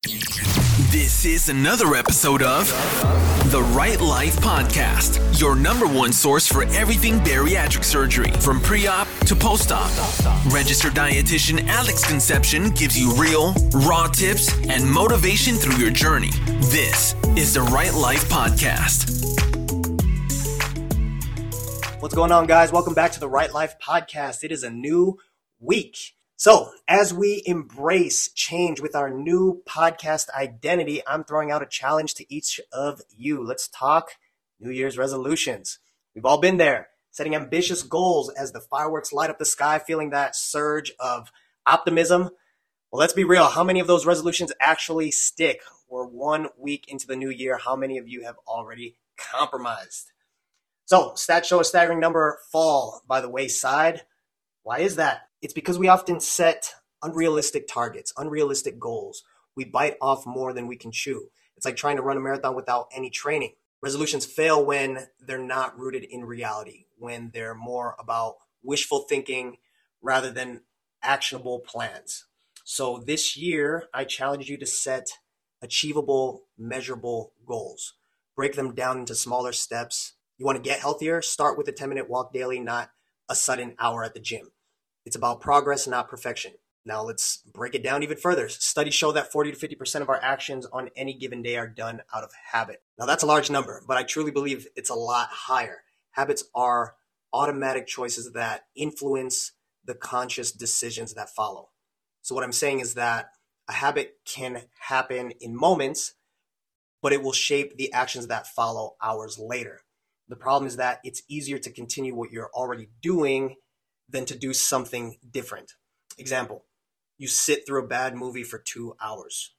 This is another episode of The Right Life Podcast, your number one source for everything bariatric surgery, from pre-op to post-op. Registered dietitian Alex Conception gives you real, raw tips and motivation through your journey. This is The Right Life Podcast. What's going on, guys? Welcome back to The Right Life Podcast. It is a new week. So, as we embrace change with our new podcast identity, I'm throwing out a challenge to each of you. Let's talk New Year's resolutions. We've all been there, setting ambitious goals as the fireworks light up the sky, feeling that surge of optimism. Well, let's be real. How many of those resolutions actually stick? We're 1 week into the new year. How many of you have already compromised? So, stats show a staggering number fall by the wayside. Why is that? It's because we often set unrealistic targets, unrealistic goals. We bite off more than we can chew. It's like trying to run a marathon without any training. Resolutions fail when they're not rooted in reality, when they're more about wishful thinking rather than actionable plans. So this year, I challenge you to set achievable, measurable goals. Break them down into smaller steps. You want to get healthier? Start with a 10-minute walk daily, not a sudden hour at the gym. It's about progress, not perfection. Now let's break it down even further. Studies show that 40 to 50% of our actions on any given day are done out of habit. Now that's a large number, but I truly believe it's a lot higher. Habits are automatic choices that influence the conscious decisions that follow. So what I'm saying is that a habit can happen in moments, but it will shape the actions that follow hours later. The problem is that it's easier to continue what you're already doing than to do something different. Example, you sit through a bad movie for 2 hours,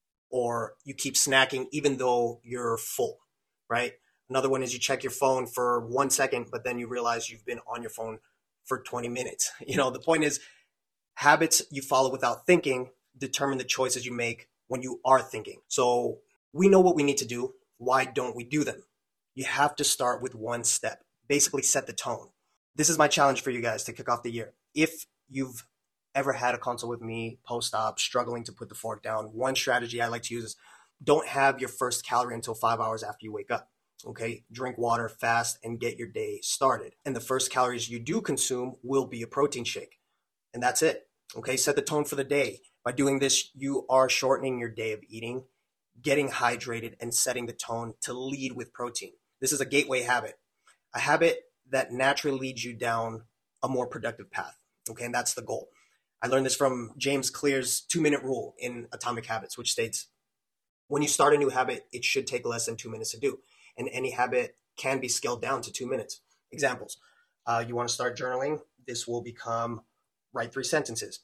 or you keep snacking even though you're full, right? Another one is you check your phone for 1 second, but then you realize you've been on your phone for 20 minutes. The point is, habits you follow without thinking determine the choices you make when you are thinking. So we know what we need to do. Why don't we do them? You have to start with one step. Basically set the tone. This is my challenge for you guys to kick off the year. If you've ever had a consult with me post-op, struggling to put the fork down, one strategy I like to use is don't have your first calorie until 5 hours after you wake up. Okay, drink water, fast, and get your day started. And the first calories you do consume will be a protein shake. And that's it. Okay, set the tone for the day. By doing this, you are shortening your day of eating, getting hydrated, and setting the tone to lead with protein. This is a gateway habit, a habit that naturally leads you down a more productive path. Okay, and that's the goal. I learned this from James Clear's 2-minute rule in Atomic Habits, which states, when you start a new habit, it should take less than 2 minutes to do. And any habit can be scaled down to 2 minutes. Examples, you want to start journaling. This will become write 3 sentences.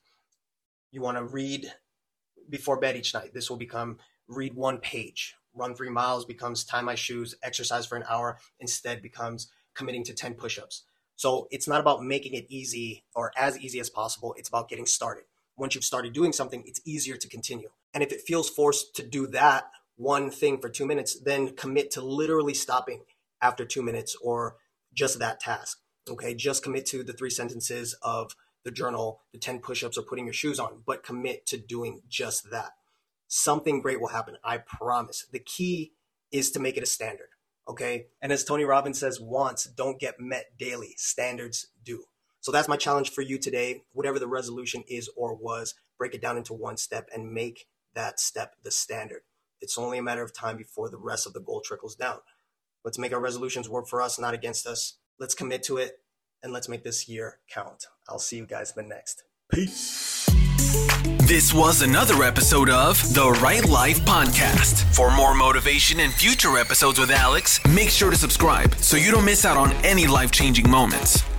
You want to read before bed each night. This will become read 1 page. Run 3 miles becomes tie my shoes. Exercise for an hour instead becomes committing to 10 push-ups. So it's not about making it easy or as easy as possible. It's about getting started. Once you've started doing something, it's easier to continue. And if it feels forced to do that one thing for 2 minutes, then commit to literally stopping after 2 minutes or just that task. Okay, just commit to the 3 sentences of the journal, the 10 push-ups, or putting your shoes on, but commit to doing just that. Something great will happen, I promise. The key is to make it a standard. Okay. And as Tony Robbins says, wants don't get met daily. Standards do. So that's my challenge for you today. Whatever the resolution is or was, break it down into one step and make that step the standard. It's only a matter of time before the rest of the goal trickles down. Let's make our resolutions work for us, not against us. Let's commit to it and let's make this year count. I'll see you guys in the next. Peace. This was another episode of The Right Life Podcast. For more motivation and future episodes with Alex, make sure to subscribe so you don't miss out on any life-changing moments.